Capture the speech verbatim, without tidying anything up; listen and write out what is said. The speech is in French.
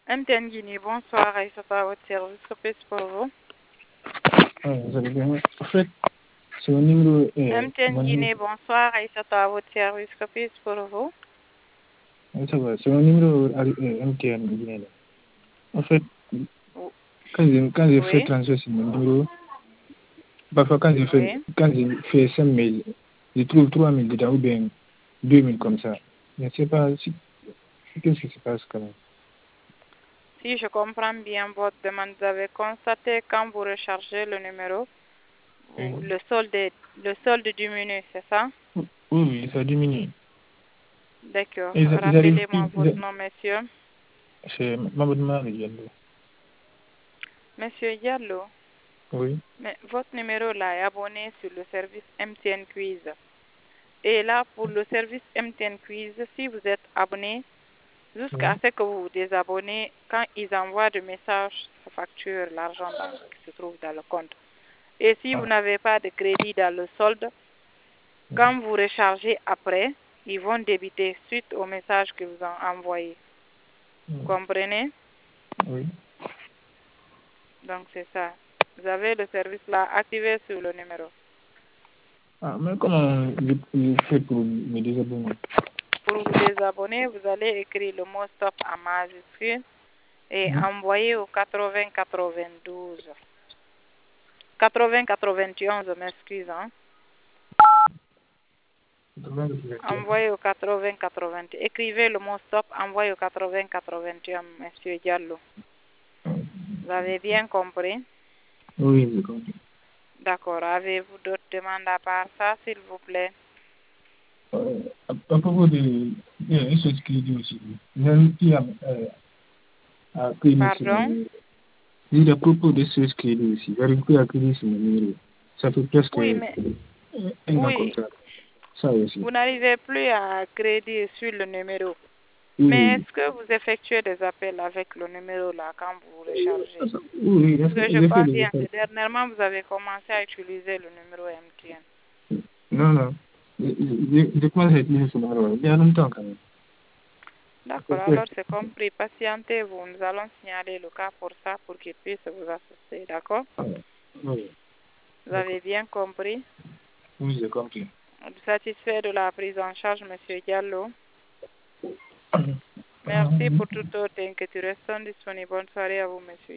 M T N Guinée, bonsoir, Aïssata à votre service, que puis-je pour vous? Ah, vous allez bien. En fait, c'est au numéro... Euh, M T N mon Guinée, numéro... bonsoir, Aïssata à votre service, que puis-je pour vous? Ah, ça va, c'est au numéro euh, M T N Guinée. Là. En fait, quand j'ai quand j'ai fait Oui, transfert sur mon numéro, parfois quand j'ai fait, oui. quand j'ai fait cinq mails, je trouve trois mille dedans ou bien deux mille comme ça. Je ne sais pas si, qu'est-ce qui se passe quand même. Si je comprends bien votre demande, vous avez constaté quand vous rechargez le numéro, Oui, vous- le solde, le solde diminue, c'est ça? oui, oui, ça diminue. D'accord. Ils, ils arrivent, Rappelez-moi ils, votre ils, nom, monsieur. c'est Mahmoud Mali. Monsieur Diallo, Oui. mais votre numéro là est abonné sur le service M T N Quiz. Et là, pour le service M T N Quiz, si vous êtes abonné, jusqu'à Oui. ce que vous vous désabonnez, quand ils envoient des messages, ça facture l'argent dans- qui se trouve dans le compte. Et si vous Ah, n'avez pas de crédit dans le solde, quand vous rechargez après, ils vont débiter suite au message que vous ont envoyé. Vous comprenez? oui. Donc c'est ça. Vous avez le service là activé sur le numéro. Ah, mais comment je, je fais pour me désabonner? Pour vous désabonner, vous allez écrire le mot stop en majuscule et Oui. envoyer au quatre-vingts quatre-vingt-douze. quatre-vingts quatre-vingt-onze, m'excuse. Hein. Envoyez au quatre-vingts quatre-vingt. Écrivez le mot stop, envoyez au quatre-vingts quatre-vingt-un, monsieur Diallo. Vous avez bien compris? Oui, j'ai compris. D'accord. Avez-vous d'autres demandes à part ça, s'il vous plaît? Euh, à, à propos de euh, ce qui dit aussi, même qui a euh, a créé ce Pardon? numéro. Dit à propos de ce qui dit aussi, j'arrive plus à créer ce numéro. Ça fait presque Oui, mais euh, un an comme oui, ça. Ça aussi. vous n'arrivez plus à crédit sur le numéro. Mais Oui, est-ce que vous effectuez des appels avec le numéro là quand vous rechargez? oui, oui, Parce que je j'ai fait crois des bien que appels. dernièrement vous avez commencé à utiliser le numéro M T N. Non, non. J'ai j'ai commencé à utiliser ce numéro il y a longtemps quand même. D'accord, C'est presque. alors c'est compris. Patientez-vous. Nous allons signaler le cas pour ça, pour qu'il puisse vous assister. D'accord? Ah, oui, Vous d'accord. avez bien compris? Oui, j'ai compris. Satisfait de la prise en charge, monsieur Diallo? Ah, Merci pour toute autre inquiétude. Restons disponibles. Bonne soirée à vous, monsieur.